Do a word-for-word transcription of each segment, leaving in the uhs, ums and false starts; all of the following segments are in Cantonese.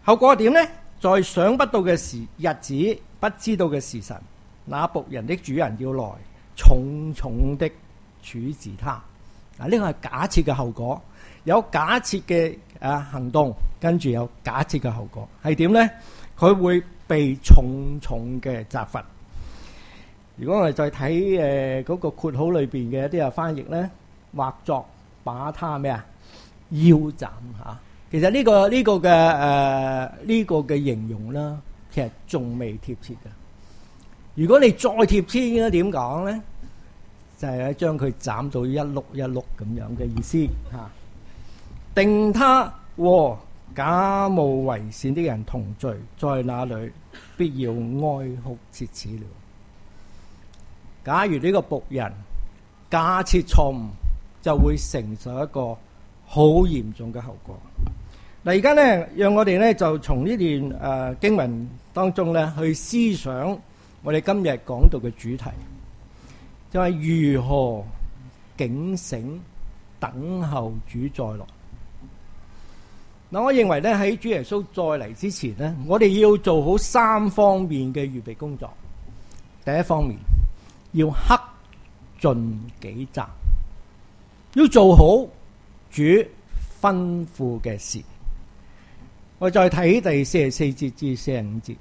後果係點呢？在想不到嘅時日子，不知道嘅時辰，那僕人的主人要來，重重的處置他。嗱，呢個係假設嘅後果，有假設嘅啊行動，跟住有假設嘅後果係點呢？佢會被重重嘅責罰。如果我哋再睇誒嗰個括號裏邊嘅一啲啊翻譯咧，或作把他咩啊腰斬嚇。其實呢個呢個嘅誒呢個嘅形容啦，其實仲未貼切嘅。如果你再貼切，應該點講咧？就係咧將佢斬到一碌一碌咁樣嘅意思嚇。定他和假冒為善的人同罪，在那裏必要哀哭切齒了。假如呢個僕人假設錯誤，就會承受一個好嚴重嘅後果。嗱，而家咧，讓我哋咧就從呢段誒、呃、經文當中咧去思想我哋今日講到嘅主題，就係、是、如何警醒等候主再來。嗱，我認為咧喺主耶穌再嚟之前咧，我哋要做好三方面嘅預備工作。第一方面，要克盡己責，要做好主吩咐嘅事。我再睇第四十四節至四十五節，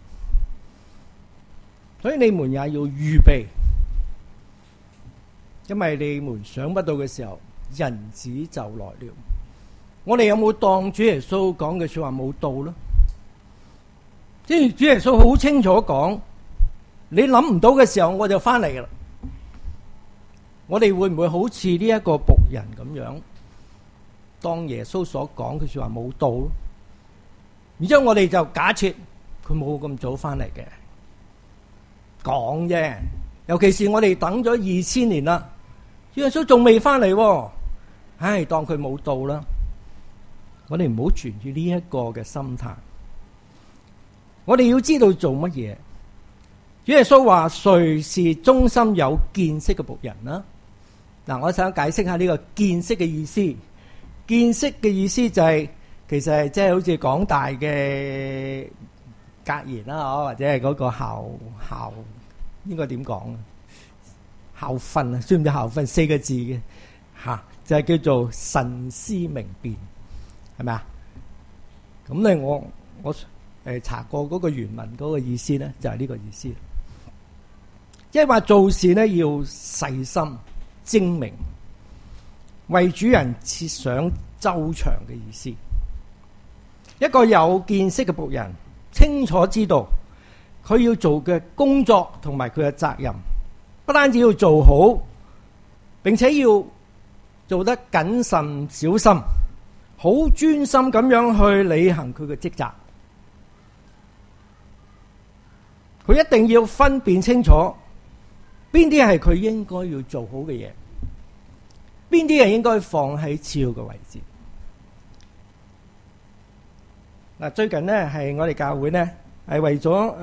所以你們也要預備，因為你們想不到嘅時候，人子就來了。我哋有冇當主耶穌講嘅說話冇到呢？即係主耶穌好清楚講，你諗唔到嘅時候，我就翻嚟噶啦。我哋會唔會好似呢一個僕人咁樣，當耶穌所講嘅說話冇到？然之後我哋就假設佢冇咁早翻嚟嘅，講啫。尤其是我哋等咗二千年啦，耶穌仲未翻嚟，唉，當佢冇到啦。我哋唔好存住呢一個嘅心態。我哋要知道做乜嘢。主耶穌話：誰是忠心有見識嘅僕人啦？嗱，我想解釋下呢個見識嘅意思。見識嘅意思就係、是。其實係即係好似港大嘅格言啦，或者係嗰個校校應該點講啊？校訓啊，知唔知校訓四個字嘅嚇，就係叫做慎思明辨，係咪啊？咁咧，我我誒查過嗰個原文嗰個意思咧，就係呢個意思，即係話做事咧要細心精明，為主人設想周詳嘅意思。一個有見識嘅僕人，清楚知道佢要做嘅工作同埋佢嘅責任，不單止要做好，並且要做得謹慎小心，好專心咁樣去履行佢嘅職責。佢一定要分辨清楚邊啲係佢應該要做好嘅嘢，邊啲係應該放喺次要嘅位置。嗱，最近咧係我哋教會咧係為咗誒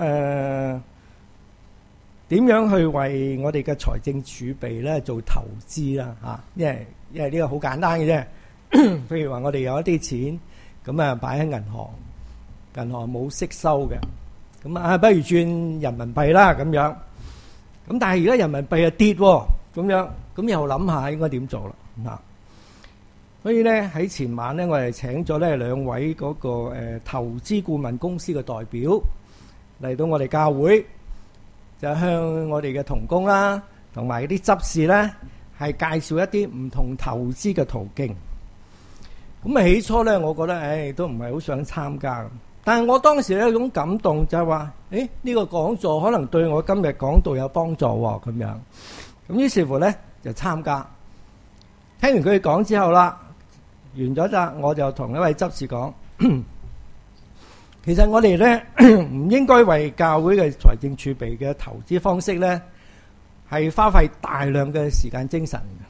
點樣去為我哋嘅財政儲備咧做投資啦嚇，因為因為呢個好簡單嘅啫。譬如話我哋有一啲錢咁啊擺喺銀行，銀行冇息收嘅，咁啊不如轉人民幣啦咁樣。咁但係而家人民幣啊跌喎，咁樣咁又諗下應該點做啦嚇。所以咧喺前晚咧，我哋請咗咧兩位嗰個誒投資顧問公司嘅代表嚟到我哋教會，就向我哋嘅同工啦，同埋啲執事咧，係介紹一啲唔同投資嘅途徑。咁啊起初咧，我覺得誒都唔係好想參加，但係我當時有一種感動，就係話誒呢個講座可能對我今日講道有幫助喎，咁樣。咁於是乎咧就參加。聽完佢講之後啦。完咗啦，我就同一位執事講，其實我哋咧唔應該為教會嘅財政儲備嘅投資方式咧，係花費大量嘅時間精神嘅。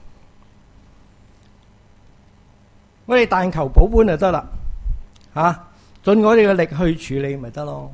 我哋但求保本就得啦，嚇，盡我哋嘅力去處理咪得咯。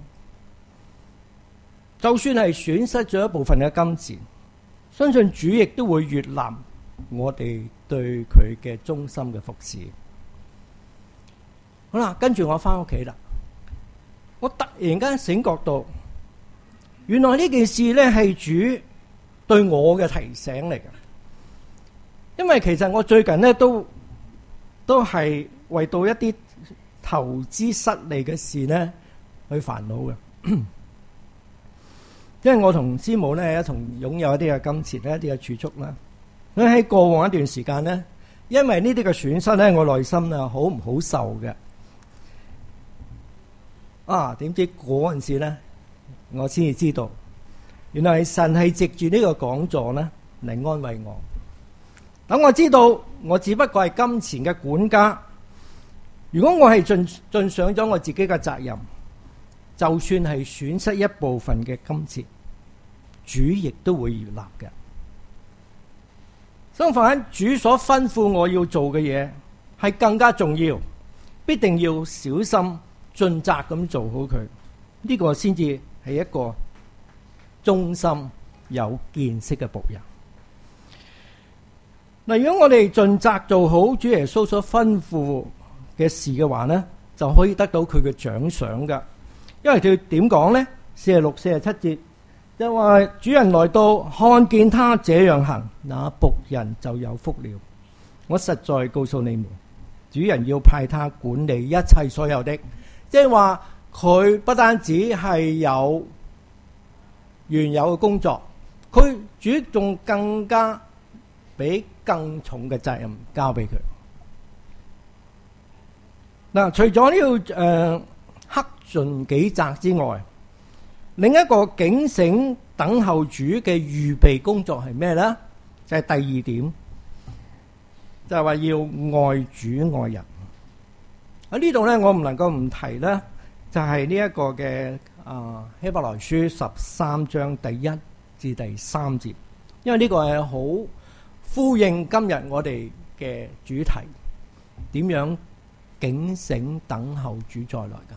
就算係損失咗一部分嘅金錢，相信主亦都會悅納我哋對佢嘅忠心嘅服侍。好啦，跟住我翻屋企啦。 我突然間醒覺到，原來呢件事咧係主對我嘅提醒嚟嘅。因為其實我最近咧都都係為到一啲投資失利嘅事咧去煩惱嘅。因為我同師母咧一同擁有一啲嘅金錢咧，一啲嘅儲蓄啦。咁喺過往一段時間咧，因為呢啲嘅損失咧，我內心啊好唔好受嘅。啊，點知嗰陣時咧，我先至知道，原來神係藉住呢個講座咧嚟安慰我。等我知道，我只不過係金錢嘅管家。如果我係盡盡上咗我自己嘅責任，就算係損失一部分嘅金錢，主亦都會悅納嘅。相反，主所吩咐我要做嘅嘢係更加重要，必定要小心盡責咁做好佢。呢個先至係一個忠心有見識嘅僕人。嗱，如果我哋盡責做好主耶穌所吩咐嘅事嘅話呢，就可以得到佢嘅獎賞噶。因為佢點講呢？四十六、四十七節就話主人來到，看見他這樣行，那僕人就有福了。我實在告訴你們，主人要派他管理一切所有的，即係話佢不單止係有原有嘅工作，佢主仲更加俾更重嘅責任交俾佢。嗱，除咗呢個誒克盡己責之外，另一個警醒等候主嘅預備工作係咩呢？就係第二點，就係話要愛主愛人。喺呢度咧，我唔能夠唔提咧，就係呢一個嘅啊希伯來書十三章第一至第三節，因為呢個係好呼應今日我哋嘅主題，點樣警醒等候主再來噶？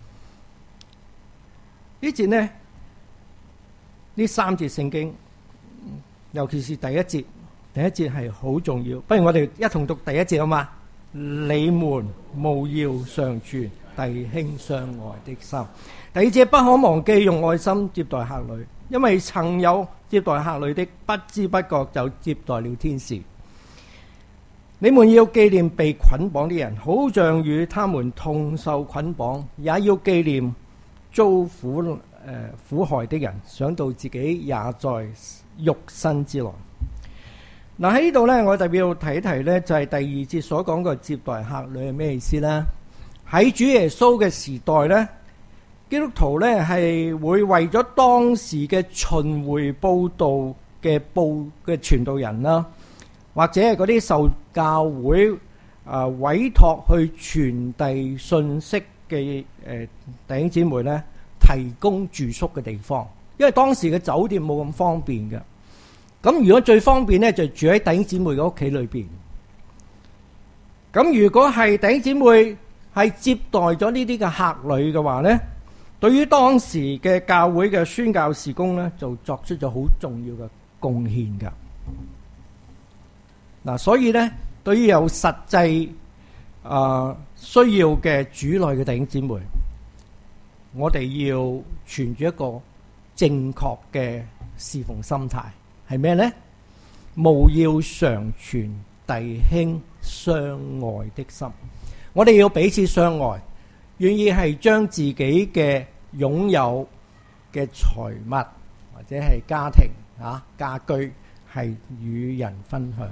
呢節呢，呢三節聖經，尤其是第一節，第一節係好重要。不如我哋一同讀第一節好嘛？你們務要常存弟兄相愛的心。第二節，不可忘記用愛心接待客旅，因為曾有接待客旅的，不知不覺就接待了天使。你們要紀念被捆綁的人，好像與他們同受捆綁；也要紀念遭苦誒、呃、苦害的人，想到自己也在肉身之內。嗱，喺呢度呢，我特別要提一提呢，就係、是、第二節所講嘅接待客旅係咩意思呢？喺主耶穌嘅時代呢，基督徒呢係會為咗當時嘅巡迴佈道嘅報嘅傳道人啦，或者係嗰啲受教會啊、呃、委託去傳遞信息嘅誒弟兄姊妹咧，提供住宿嘅地方，因為當時嘅酒店冇咁方便嘅。咁如果最方便咧，就住喺弟兄姊妹嘅屋企裏邊。咁如果係弟兄姊妹係接待咗呢啲嘅客旅嘅話咧，對於當時嘅教會嘅宣教事工咧，就作出咗好重要嘅貢獻噶。嗱，所以咧，對於有實際啊、呃、需要嘅主內嘅弟兄姊妹，我哋要存住一個正確嘅侍奉心態，係咩呢？務要常存弟兄相愛的心。我哋要彼此相愛，願意係將自己嘅擁有嘅財物或者係家庭啊家居係與人分享。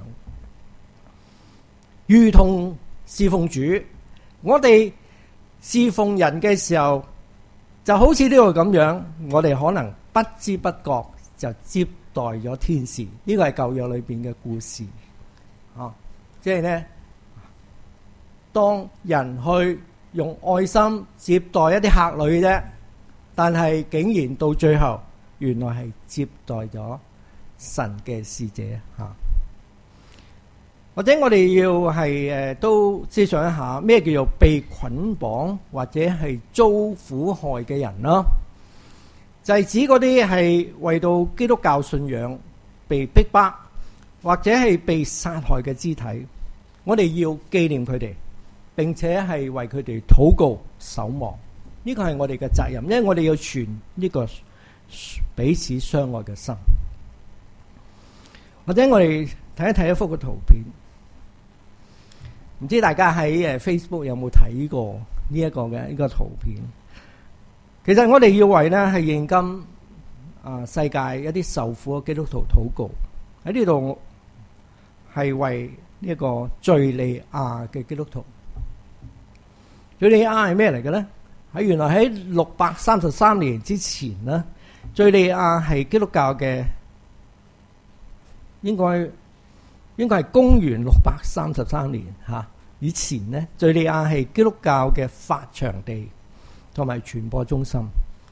如同侍奉主，我哋侍奉人嘅時候，就好似呢個咁樣，我哋可能不知不覺就接待咗天使。呢個係舊約裏邊嘅故事，啊，即係呢，當人去用愛心接待一啲客旅啫，但係竟然到最後，原來係接待咗神嘅使者吓。或者我哋要係誒都思想一下咩叫做被捆綁或者係遭苦害嘅人啦，就係指嗰啲係為到基督教信仰被逼迫或者係被殺害嘅肢體，我哋要紀念佢哋，並且係為佢哋禱告守望。 呢個係我哋嘅責任，因為我哋要傳呢個彼此相愛嘅心。或者我哋睇一睇一幅嘅圖片，唔知大家喺誒 Facebook 有冇睇過呢一個嘅呢個圖片？其實我哋要為咧係現今啊世界一啲受苦嘅基督徒禱告。喺呢度係為呢一個敘利亞嘅基督徒。敘利亞係咩嚟嘅咧？喺原來喺六百三十三年之前咧，敘利亞係基督教嘅，應該應該係公元六百三十三年吓以前咧，敘利亞係基督教嘅發祥地同埋傳播中心。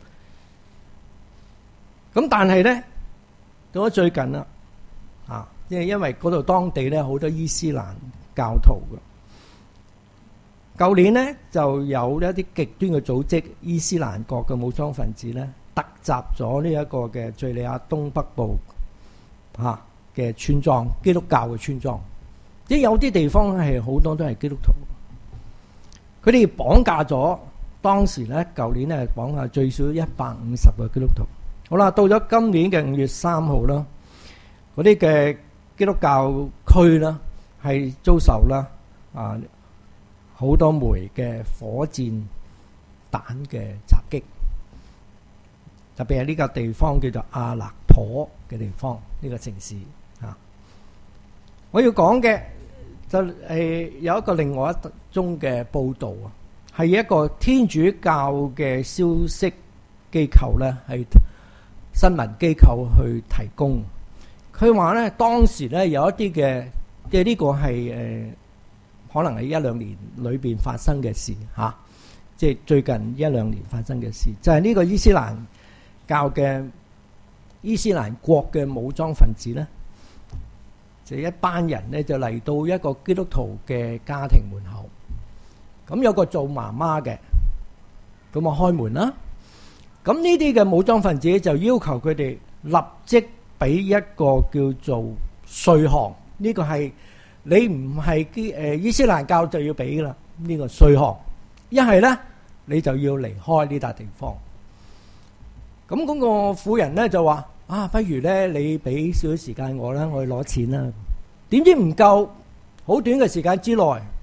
咁但係咧，到咗最近啦。啊，因為因為嗰度當地咧好多伊斯蘭教徒嘅，舊年咧就有一啲極端嘅組織伊斯蘭國嘅武裝分子咧突襲咗呢一個嘅敘利亞東北部吓嘅村莊，基督教嘅村莊，即係有啲地方係好多都係基督徒，佢哋綁架咗當時咧舊年咧綁架最少一百五十個基督徒。好啦，到咗今年嘅五月三號啦。嗰啲嘅基督教區啦，係遭受啦啊好多枚嘅火箭彈嘅襲擊，特別係呢個地方叫做阿勒頗嘅地方，呢個城市啊。我要講嘅就係有一個另外一宗嘅報導啊，係一個天主教嘅消息機構咧，係新聞機構去提供。佢話咧，當時咧有一啲嘅，即係呢個係誒，可能係一兩年裏邊發生嘅事嚇，即係最近一兩年發生嘅事，就係呢個伊斯蘭教嘅伊斯蘭國嘅武裝分子咧，就一班人咧就嚟到一個基督徒嘅家庭門口，咁有個做媽媽嘅，咁啊開門啦，咁呢啲嘅武裝分子就要求佢哋立即俾一個叫做稅項，呢個係你唔係誒伊斯蘭教就要俾啦，呢個稅項，一係咧你就要離開呢笪地方。咁嗰個婦人咧就話：啊，不如咧你俾少少時間我啦，我去攞錢啦。點知唔夠，好短嘅時間之內，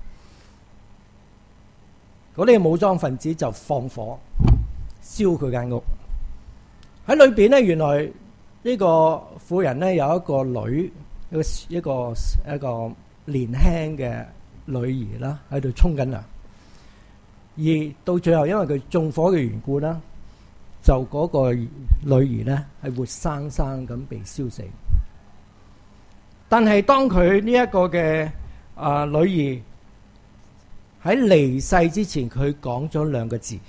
嗰啲武裝分子就放火燒佢間屋。喺裏邊咧，原來呢個婦人咧有一個女，一個一個一個年輕嘅女兒啦，喺度沖緊涼。而到最後，因為佢縱火嘅緣故啦，就嗰個女兒咧係活生生咁被燒死。但係當佢呢一個嘅啊女兒喺離世之前，佢講咗兩個字，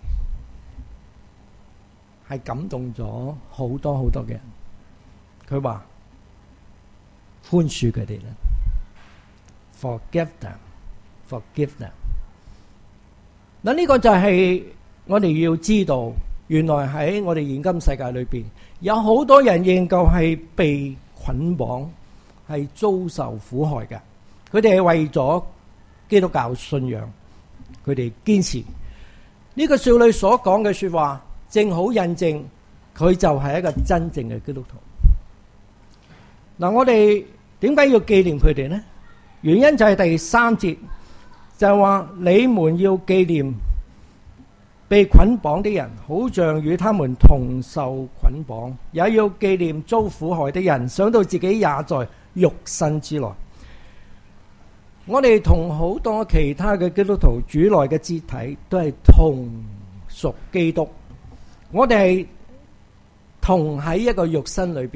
係感動咗好多好多嘅人。佢話寬恕佢哋啦 ，forgive them，forgive them。嗱，呢個就係我哋要知道，原來喺我哋現今世界裏邊，有好多人仍舊係被捆綁，係遭受苦害嘅。佢哋係為咗基督教信仰，佢哋堅持。呢個少女所講嘅說話，正好印證佢就係一個真正嘅基督徒。嗱，我哋點解要紀念佢哋呢？原因就係第三節，就係話你們要紀念被捆綁的人，好像與他們同受捆綁；也要紀念遭苦害的人，想到自己也在肉身之內。我哋同好多其他嘅基督徒主內嘅肢體都係同屬基督，我哋係同喺一個肉身裏邊。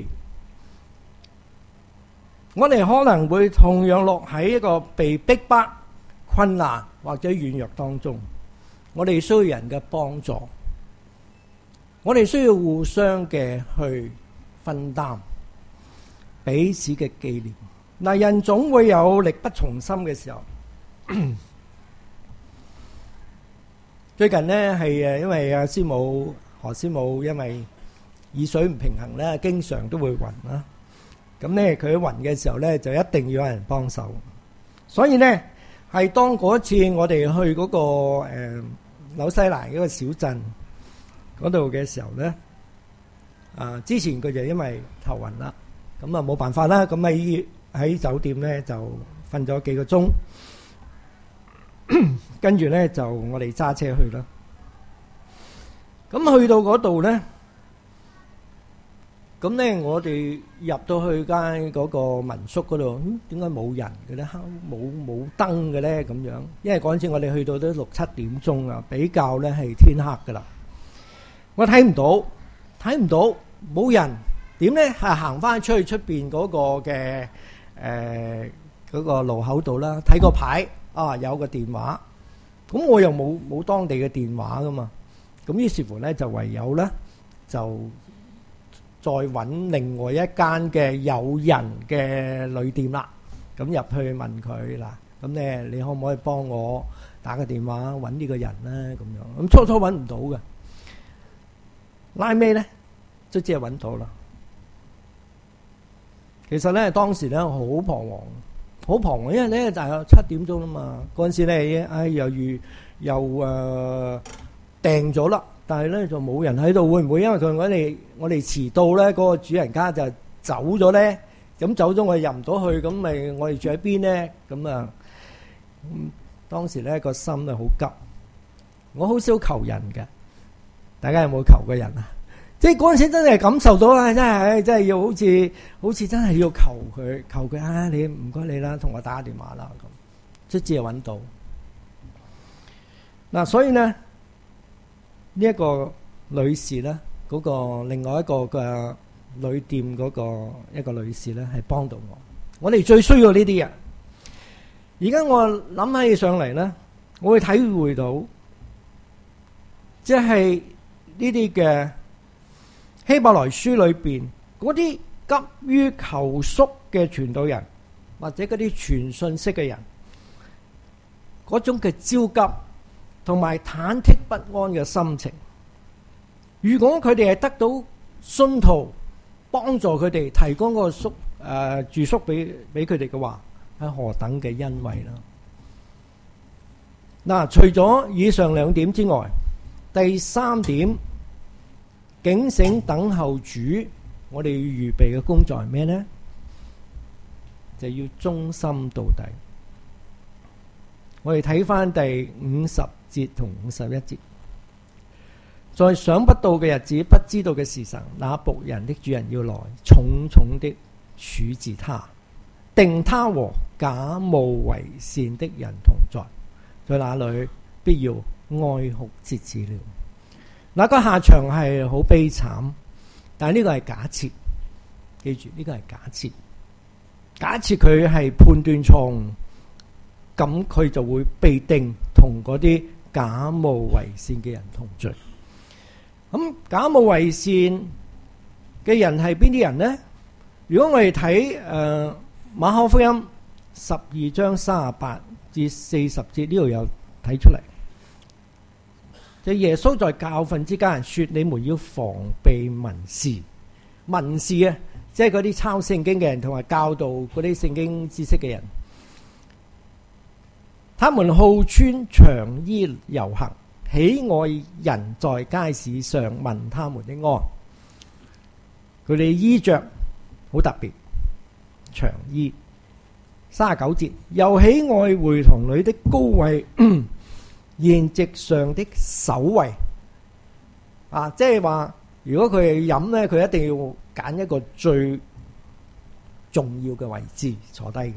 我哋可能會同樣落喺一個被逼迫、困難或者軟弱當中，我哋需要人嘅幫助，我哋需要互相嘅去分擔，彼此嘅紀念。嗱，人總會有力不從心嘅時候。最近呢係誒，因為阿師母何師母因為耳水唔平衡咧，經常都會暈啦。咁咧，佢暈嘅時候咧，就一定要有人幫手。所以咧，係當嗰次我哋去嗰個誒紐西蘭一個小鎮嗰度嘅時候咧，啊之前佢就因為頭暈啦，咁啊冇辦法啦，咁喺喺酒店咧就瞓咗幾個鐘，跟住咧就我哋揸車去啦。咁去到嗰度咧，咁咧我哋入到去間嗰個民宿嗰度，嗯，點解冇人嘅咧？黑冇冇燈嘅咧？咁樣，因為嗰陣時我哋去到都六七點鐘啊，比較咧係天黑噶啦。我睇唔到，睇唔到，冇人，點咧？係行翻出去出邊嗰個嘅誒嗰個路口度啦，睇個牌啊，有個電話，咁我又冇冇當地嘅電話噶嘛，咁於是乎咧就唯有咧就再揾另外一間嘅有人嘅旅店啦，咁入去問佢嗱，咁咧你可唔可以幫我打個電話揾呢個人咧？咁樣，咁初初揾唔到嘅，拉尾咧卒之係揾到啦。其實咧當時咧好彷徨，好彷徨，因為咧大約七點鐘啦嘛，嗰陣時咧唉又預又誒訂咗啦。但係咧就冇人喺度，會唔會因為佢我哋我哋遲到咧，嗰個主人家就走咗咧？咁走咗我哋入唔到去，咁咪我哋住喺邊咧？咁啊，咁當時咧個心咧好急，我好少求人嘅，大家有冇求過人啊？即係嗰陣時真係感受到啊！真係真係要好似好似真係要求佢求佢啊！你唔該你啦，同我打個電話啦咁，卒之就揾到。嗱，所以咧。呢一個女士咧，嗰個另外一個嘅旅店嗰個一個女士咧，係幫到我。我哋最需要呢啲人。而家我諗起上嚟咧，我會體會到，即係呢啲嘅希伯來書裏邊嗰啲急於求贖嘅傳道人，或者嗰啲傳信息嘅人，嗰種嘅焦急。同埋忐忑不安嘅心情，如果佢哋係得到信徒幫助佢哋提供個宿誒住宿俾俾佢哋嘅話，係何等嘅恩惠啦！嗱，除咗以上兩點之外，第三點，警醒等候主，我哋要預備嘅工作係咩呢？就要忠心到底。我哋睇翻第五十節同五十一節，在想不到嘅日子，不知道嘅時辰，那僕人的主人要來，重重的處置他，定他和假冒為善的人同在，在那裏必要哀哭切齒了。那個下場係好悲慘，但係呢個係假設，記住呢個係假設，假設佢係判斷錯誤。咁佢就會被定同嗰啲假冒為善嘅人同罪。咁假冒為善嘅人係邊啲人呢？如果我哋睇誒馬可福音十二章三十八至四十節，呢度有睇出嚟，就耶穌在教訓之間說：你們要防備文士，文士啊，即係嗰啲抄聖經嘅人，同埋教導嗰啲聖經知識嘅人。他們好穿長衣遊行，喜愛人在街市上問他們的安。佢哋衣着好特別，長衣。三十九節，又喜愛會堂裏的高位，筵席上的首位。啊，即係話，如果佢哋飲呢，佢一定要揀一個最重要嘅位置坐低嘅。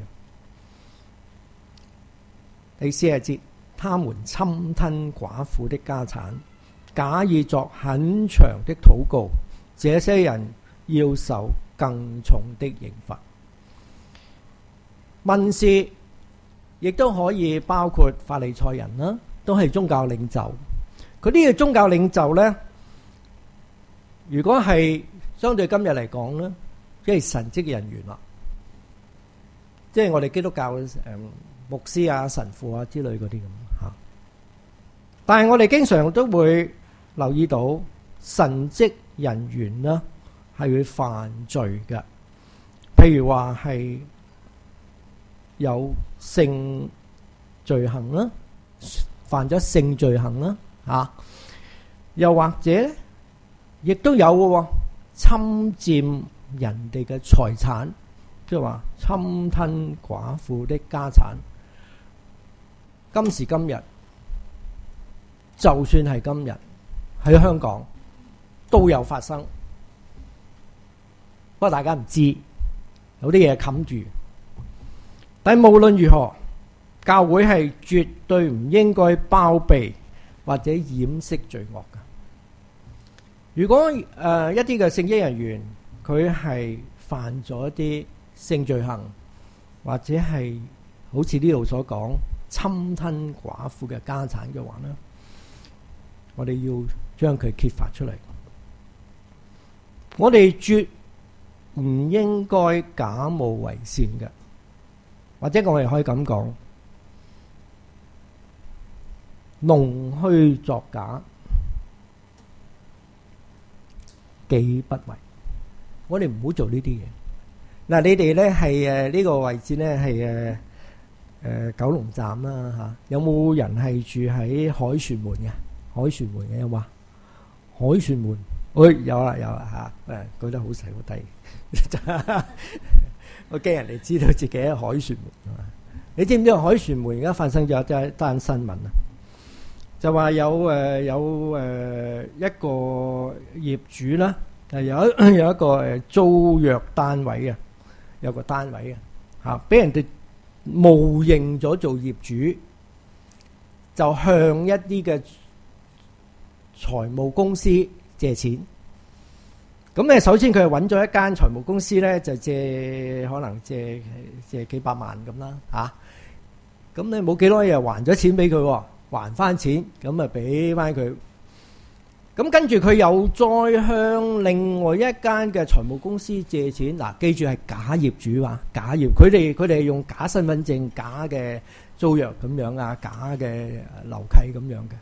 第四十節，他們侵吞寡婦的家產，假意作很長的禱告，這些人要受更重的刑罰。文士亦都可以包括法利賽人啦，都係宗教領袖。佢呢個宗教領袖呢，如果係相對今日嚟講呢，即係神職人員啦，即係我哋基督教嘅誒。牧師啊、神父啊之類嗰啲咁吓，但係我哋經常都會留意到神職人員呢係會犯罪嘅，譬如話係有性罪行啦，犯咗性罪行啦， 嚇。又或者亦都有嘅喎，侵佔人哋嘅財產，即係話侵吞寡婦的家產。今時今日，就算係今日喺香港都有發生，不過大家唔知，有啲嘢冚住。但係無論如何，教會係絕對唔應該包庇或者掩飾罪惡嘅。如果誒、呃、一啲嘅聖職人員佢係犯咗一啲性罪行，或者係好似呢度所講侵吞寡婦嘅家產嘅話呢，我哋要將佢揭發出嚟。我哋絕唔應該假冒為善嘅，或者我哋可以咁講，弄虛作假，己不為。我哋唔好做呢啲嘢。嗱，你哋咧係誒呢個位置咧係誒誒九龍站啦嚇，有冇人係住喺凱旋門嘅？凱旋門嘅有冇？凱旋門，喂，有啦有啦嚇，誒舉得好細好低，我驚人哋知道自己喺凱旋門啊！你知唔知凱旋門而家發生咗一單新聞啊？就話有誒有誒一個業主啦，係有一有一個誒租約單位啊，有個單位啊嚇，俾人哋冒認咗做業主，就向一啲嘅財務公司借錢。咁咧，首先佢係揾咗一間財務公司咧，就借可能借借幾百萬咁啦嚇。咁你冇幾耐又還咗錢俾佢，還翻錢，咁啊俾翻佢。咁跟住佢又再向另外一間嘅財務公司借錢。嗱，記住係假業主啊，假業。佢哋佢哋係用假身份證、假嘅租約咁樣啊，假嘅樓契咁樣嘅。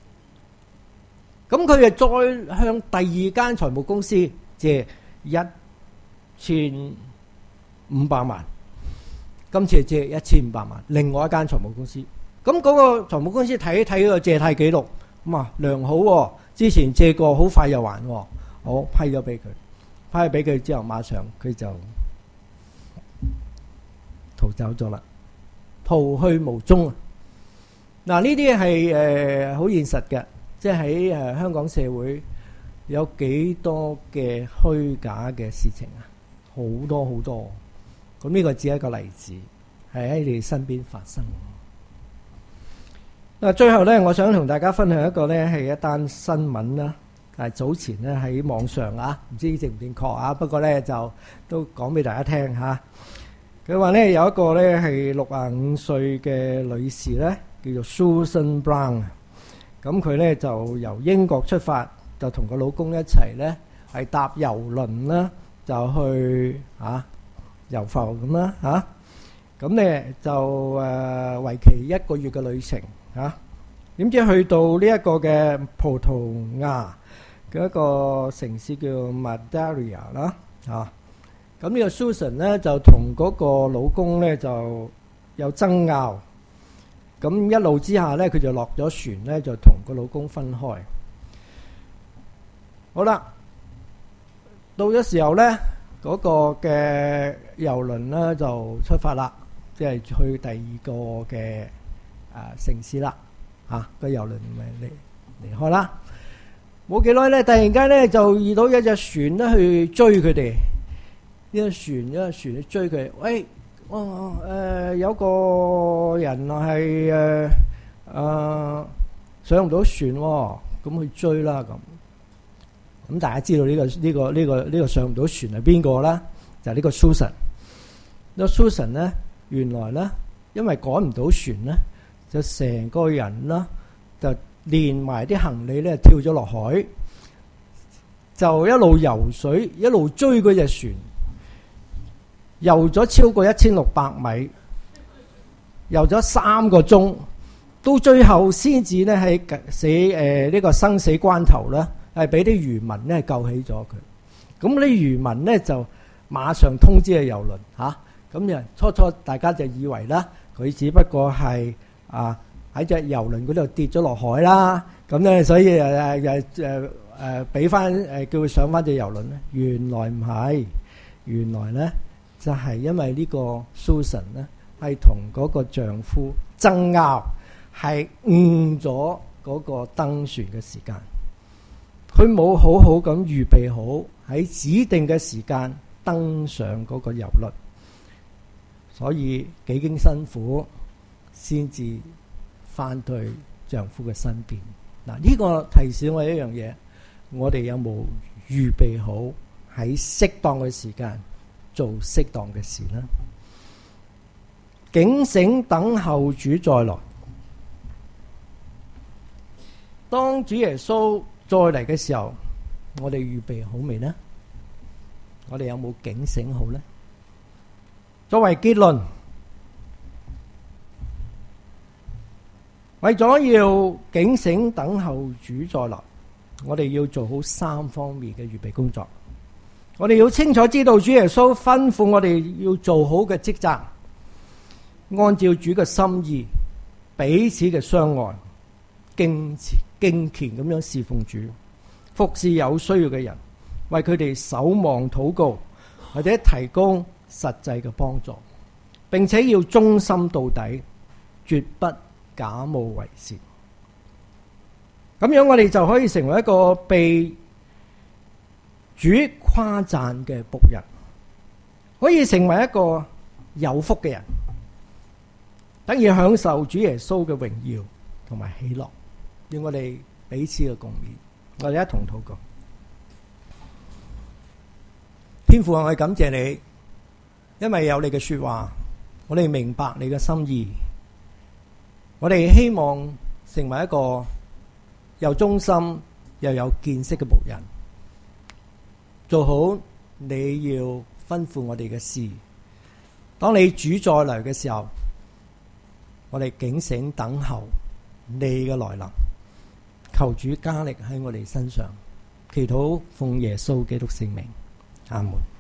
咁佢又再向第二間財務公司借一千五百萬，今次係借一千五百萬，另外一間財務公司。咁嗰個財務公司睇睇個借貸記錄，咁啊良好喎，之前借過，好快又還喎，好批咗俾佢，批咗俾佢之後，馬上佢就逃走咗啦，逃去無蹤啊！嗱，呢啲係誒好現實嘅。即係喺誒香港社會有幾多嘅虛假嘅事情啊？好多好多。咁呢個只係一個例子，係喺你身邊發生。嗱，最後咧，我想同大家分享一個咧係一單新聞啦。但係早前咧喺網上啊，唔知正唔正確啊？不過咧就都講俾大家聽嚇。佢話咧有一個咧係六十五歲嘅女士咧，叫做 Susan Brown。咁佢咧就由英國出發，就同個老公一齊咧係搭郵輪啦，就去啊遊浮咁啦嚇。咁咧就誒為期一個月嘅旅程嚇。點知去到呢一個嘅葡萄牙嘅一個城市叫 Madeira 啦嚇。咁呢個 Susan 咧就同嗰個老公咧就有爭拗。咁一路之下咧，佢就落咗船咧，就同個老公分開。好啦，到咗時候咧，嗰個嘅郵輪咧就出發啦，即係去第二個嘅誒城市啦。嚇，個郵輪咪離離開啦。冇幾耐咧，突然間咧就遇到一隻船咧去追佢哋。呢隻船，呢隻船去追佢，喂！哦，誒有個人係誒誒上唔到船喎，咁去追啦咁。咁大家知道呢個呢個呢個呢個上唔到船係邊個啦？就係呢個 Susan。呢個 Susan 咧，原來咧因為趕唔到船咧，就成個人啦，就連埋啲行李咧跳咗落海，就一路游水，一路追嗰隻船。游咗超過一千六百米，游咗三個鐘，到最後先至咧喺死誒呢個生死關頭咧，係俾啲漁民咧救起咗佢。咁啲漁民咧就馬上通知嘅郵輪嚇，咁、啊、人初初大家就以為啦，佢只不過係啊喺隻遊輪嗰度跌咗落海啦。咁咧，所以誒誒誒誒俾翻誒叫佢上翻隻遊輪咧。原來唔係，原來咧就係因為呢個 Susan 咧係同嗰個丈夫爭拗，係誤咗嗰個登船嘅時間。佢冇好好咁預備好喺指定嘅時間登上嗰個遊輪，所以幾經辛苦先至翻到丈夫嘅身邊。嗱，呢個提示我一樣嘢，我哋有冇預備好喺適當嘅時間做適當嘅事呢？警醒等候主再來。當主耶穌再嚟嘅時候，我哋預備好未呢？我哋有冇警醒好呢？作為結論，為咗要警醒等候主再來，我哋要做好三方面嘅預備工作。我哋要清楚知道主耶穌吩咐我哋要做好嘅職責，按照主嘅心意，彼此嘅相愛，敬敬虔咁樣侍奉主，服侍有需要嘅人，為佢哋守望禱告，或者提供實際嘅幫助，並且要忠心到底，絕不假冒為善。咁樣我哋就可以成為一個被主誇讚嘅僕人，可以成為一個有福嘅人，得以享受主耶穌嘅榮耀同埋喜樂。要我哋彼此嘅共勉，我哋一同禱告。天父，我哋感謝你，因為有你嘅說話，我哋明白你嘅心意。我哋希望成為一個又忠心又有見識嘅僕人，做好你要吩咐我哋嘅事。當你主再來嘅時候，我哋警醒等候你嘅來臨。求主加力喺我哋身上，祈禱奉耶穌基督聖名，阿門。